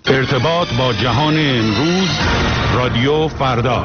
ارتباط با جهان امروز، رادیو فردا.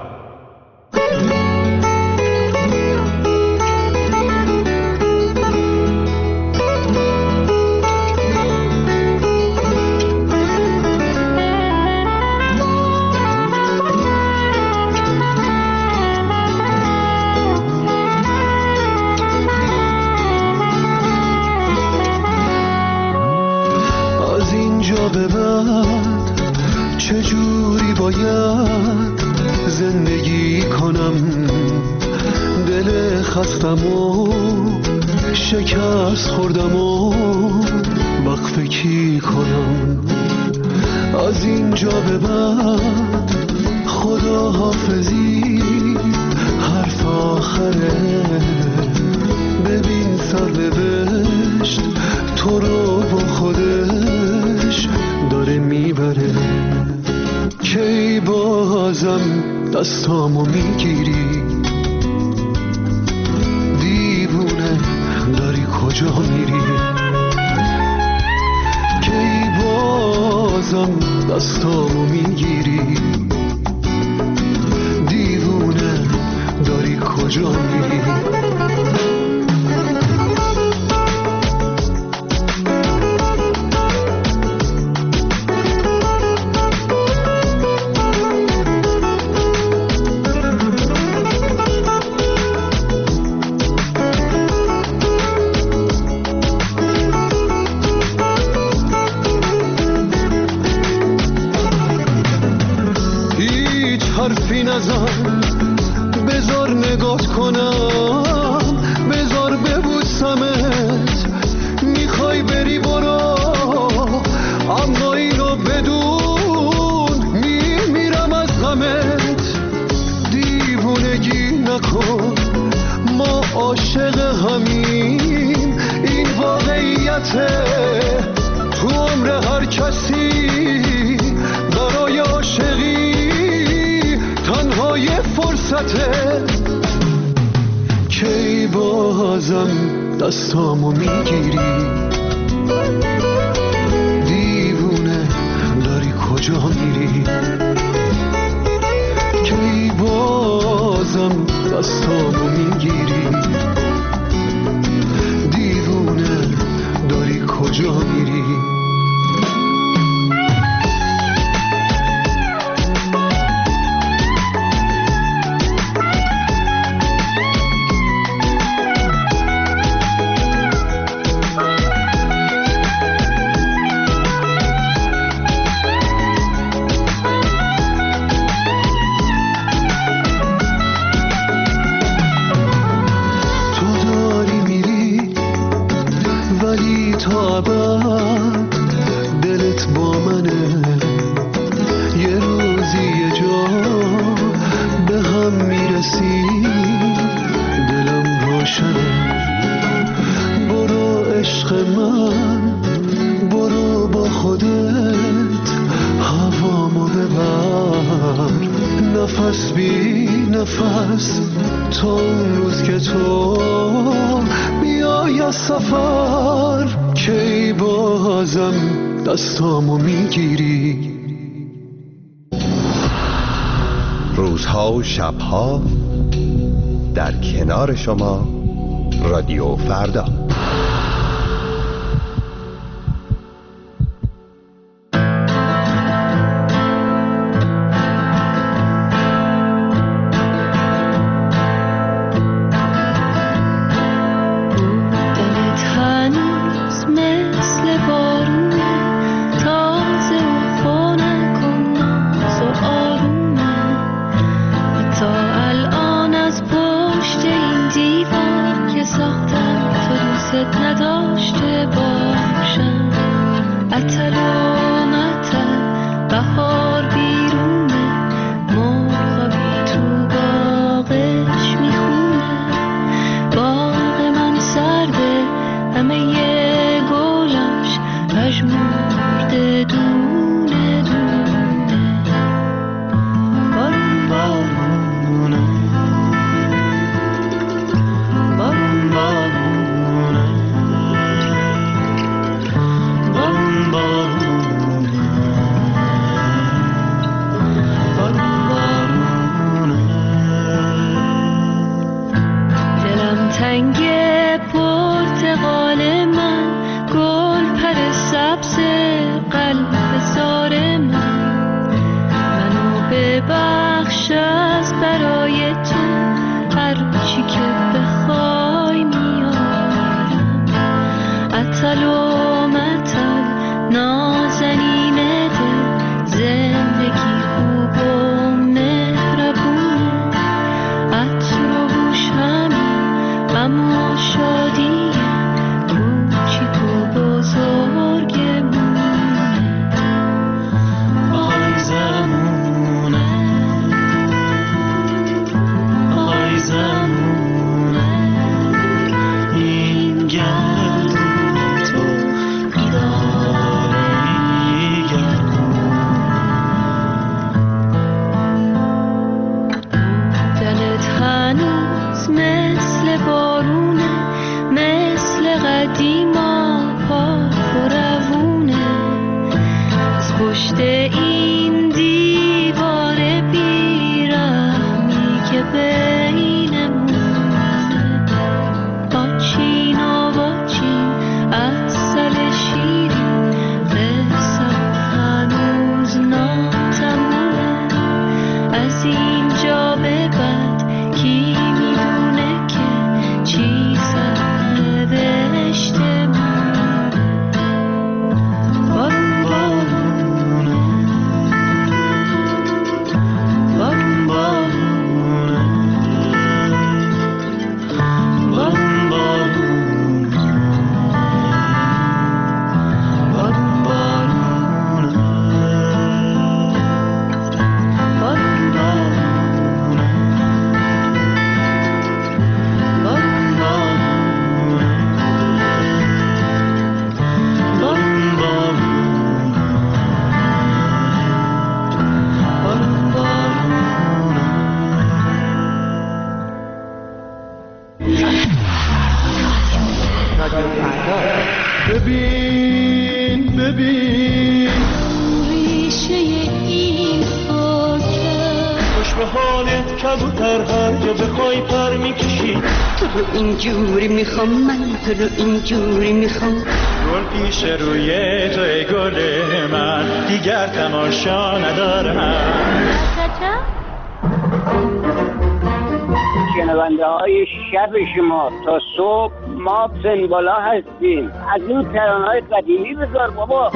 از اینجا به بعد چجوری باید زندگی کنم؟ دل خستم و شکست خوردم و وقف کی کنم؟ از اینجا به بعد خدا حافظی حرف آخره. ببین سرنوشت تو رو با خودش داره میبره. کی بازم دستامو میگیری؟ دیوونه داری کجا میری؟ کی بازم دستامو میگیری؟ دیوونه داری کجا میری؟ حرفی نزن، بذار نگات کنم، بذار ببوسمت. میخوای بری برو، اما اینو بدون میمیرم از غمت. دیوونگی نکن، ما عاشق همیم، این واقعیته. تو عمر هر کسی برای عاشقی تنهای فرصته. کی بازم دستامو میگیری؟ دیوونه داری کجا میری؟ کی بازم دستامو میگیری؟ دیوونه داری کجا میری؟ دلت با منه، یه روزی یه جا به هم میرسی، دلم روشنه. برو عشق من، برو با خودت هوامو ببر. نفس بی نفس تا اون روز که تو بیای از سفر. کی بازم دستامو میگیری؟ روزها و شبها در کنار شما، رادیو فردا. پشت این دیوار بیرحمی که بینمونه آچین و واچین عسل شیرین قصم هنوز ناتمومه از اینجا به بعد کی میدونه که چی سر بهشتمونه ببین ریشه این خاکه خوش به حالت کبوتر هر جا بخوای پر میکشی تو رو اینجوری میخوام من تو رو اینجوری میخوام گل پیش روی توی گل من دیگر تماشا ندارم شنونده های شب شما تا صبح ما سنگالا هستیم از این ترانه‌های قدیمی بذار بابا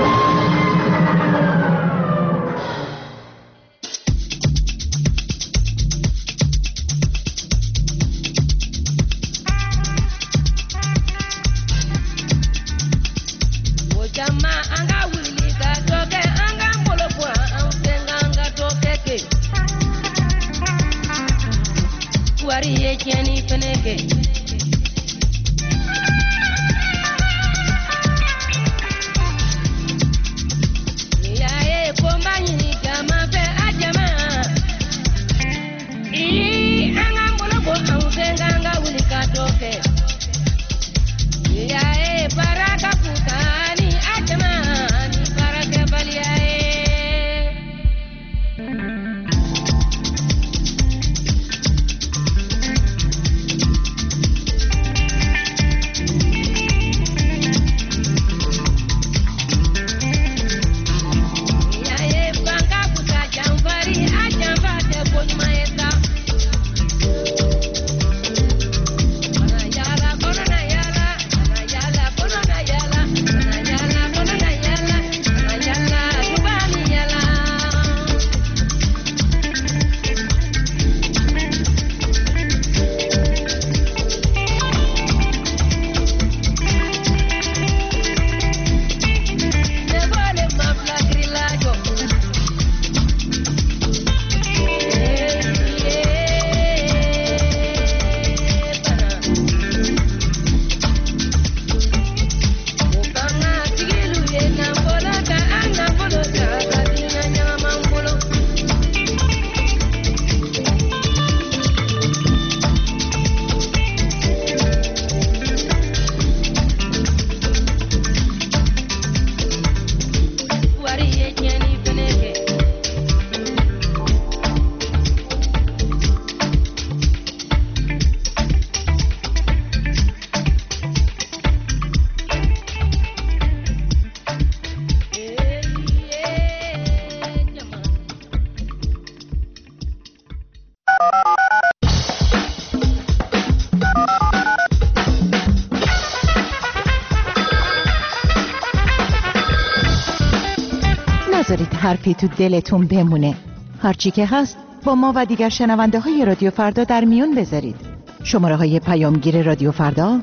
نذارید حرفی تو دلتون بمونه. هرچی که هست با ما و دیگر شنونده های رادیو فردا در میون بذارید. شماره های پیامگیر رادیو فردا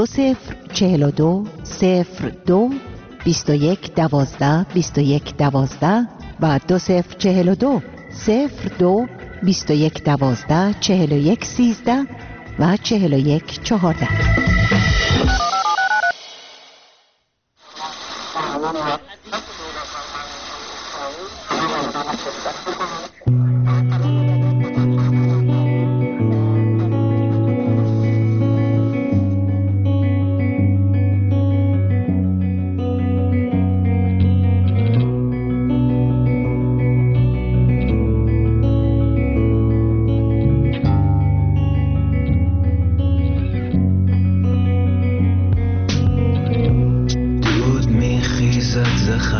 2042 02 21 12 21 12 و 2042 02 21 12 41 13 و 41 14.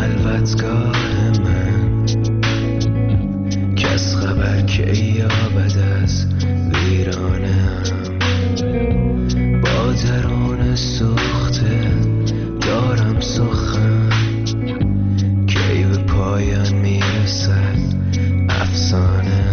خلوتگاه من، کس خبر که یابد از ویرانم. با درون سوخته دارم سخن، کی به پایان میرسد افسانه.